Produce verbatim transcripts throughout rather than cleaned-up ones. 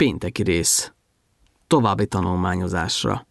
Pénteki rész. További tanulmányozásra.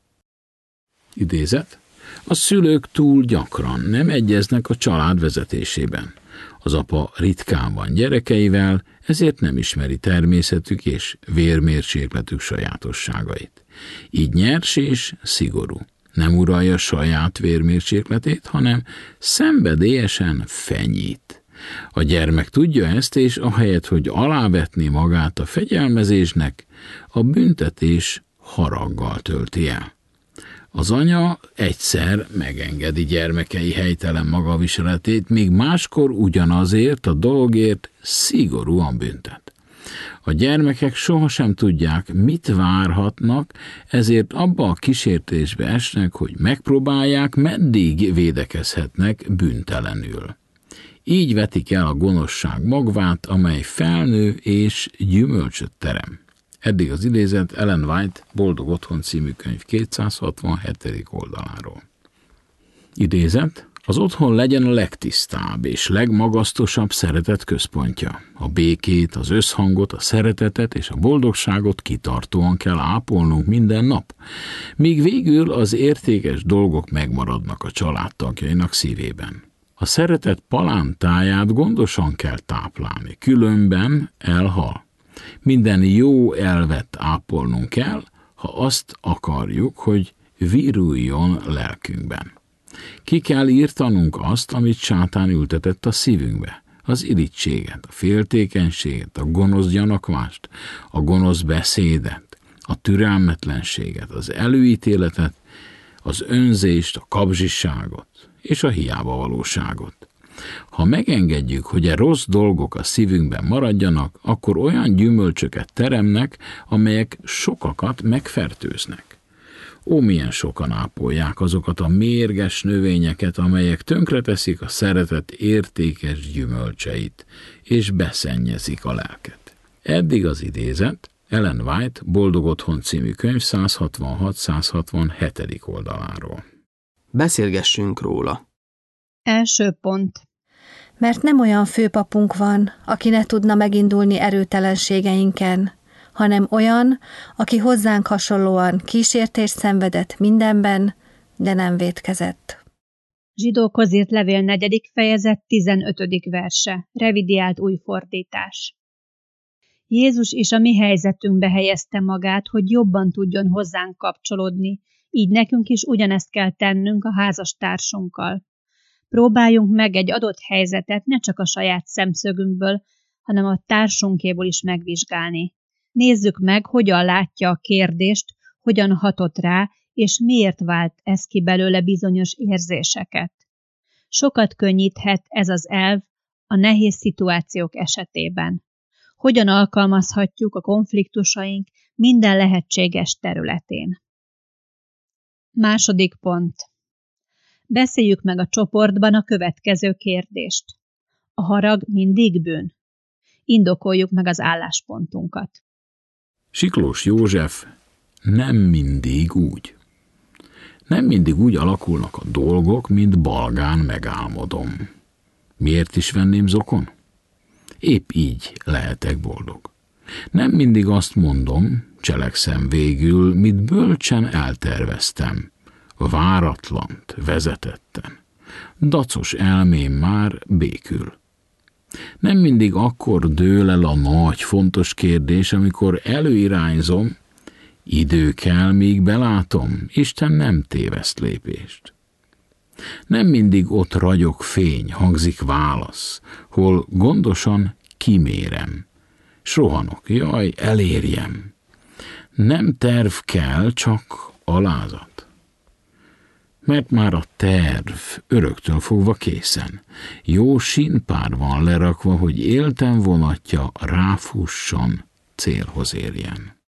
Idézet. A szülők túl gyakran nem egyeznek a család vezetésében. Az apa ritkán van gyerekeivel, ezért nem ismeri természetük és vérmérsékletük sajátosságait. Így nyers és szigorú. Nem uralja saját vérmérsékletét, hanem szenvedélyesen fenyít. A gyermek tudja ezt, és ahelyett, hogy alávetné magát a fegyelmezésnek, a büntetés haraggal tölti el. Az anya egyszer megengedi gyermekei helytelen magaviseletét, míg máskor ugyanazért a dologért szigorúan büntet. A gyermekek sohasem tudják, mit várhatnak, ezért abba a kísértésbe esnek, hogy megpróbálják, meddig védekezhetnek bűntelenül. Így vetik el a gonoszság magvát, amely felnő és gyümölcsöt terem. Eddig az idézet Ellen White Boldog Otthon című könyv kétszázhatvanhetedik oldaláról. Idézet. Az otthon legyen a legtisztább és legmagasztosabb szeretet központja. A békét, az összhangot, a szeretetet és a boldogságot kitartóan kell ápolnunk minden nap, míg végül az értékes dolgok megmaradnak a családtagjainak szívében. A szeretet palántáját gondosan kell táplálni, különben elhal. Minden jó elvet ápolnunk kell, ha azt akarjuk, hogy viruljon lelkünkben. Ki kell írtanunk azt, amit sátán ültetett a szívünkbe, az irigységet, a féltékenységet, a gonosz gyanakvást, a gonosz beszédet, a türelmetlenséget, az előítéletet, az önzést, a kapzsiságot és a hiába valóságot. Ha megengedjük, hogy a rossz dolgok a szívünkben maradjanak, akkor olyan gyümölcsöket teremnek, amelyek sokakat megfertőznek. Ó, milyen sokan ápolják azokat a mérges növényeket, amelyek tönkreteszik a szeretet értékes gyümölcseit, és beszennyezik a lelket. Eddig az idézet Ellen White Boldog Otthon című könyv százhatvanhat-százhatvanhetedik oldaláról. Beszélgessünk róla. Első pont. Mert nem olyan főpapunk van, aki ne tudna megindulni erőtelenségeinken, hanem olyan, aki hozzánk hasonlóan kísértést szenvedett mindenben, de nem vétkezett. Zsidókhoz írt levél negyedik fejezet tizenötödik verse, revidiált új fordítás. Jézus is a mi helyzetünkbe helyezte magát, hogy jobban tudjon hozzánk kapcsolódni, így nekünk is ugyanezt kell tennünk a házastársunkkal. Próbáljunk meg egy adott helyzetet ne csak a saját szemszögünkből, hanem a társunkéból is megvizsgálni. Nézzük meg, hogyan látja a kérdést, hogyan hatott rá, és miért vált ez ki belőle bizonyos érzéseket. Sokat könnyíthet ez az elv a nehéz szituációk esetében. Hogyan alkalmazhatjuk a konfliktusaink minden lehetséges területén. Második pont. Beszéljük meg a csoportban a következő kérdést. A harag mindig bűn? Indokoljuk meg az álláspontunkat. Siklós József, nem mindig úgy. Nem mindig úgy alakulnak a dolgok, mint balgán megálmodom. Miért is venném zokon? Épp így lehetek boldog. Nem mindig azt mondom, cselekszem végül, mit bölcsen elterveztem. Váratlant, vezetetten. Dacos elmém már békül. Nem mindig akkor dől el a nagy, fontos kérdés, amikor előirányzom, idő kell, míg belátom, Isten nem téveszt lépést. Nem mindig ott ragyog fény, hangzik válasz, hol gondosan kimérem. Sohanok, jaj, elérjem. Nem terv kell, csak alázat. Mert már a terv öröktől fogva készen. Jó sínpár van lerakva, hogy élten vonatja ráfusson, célhoz érjen.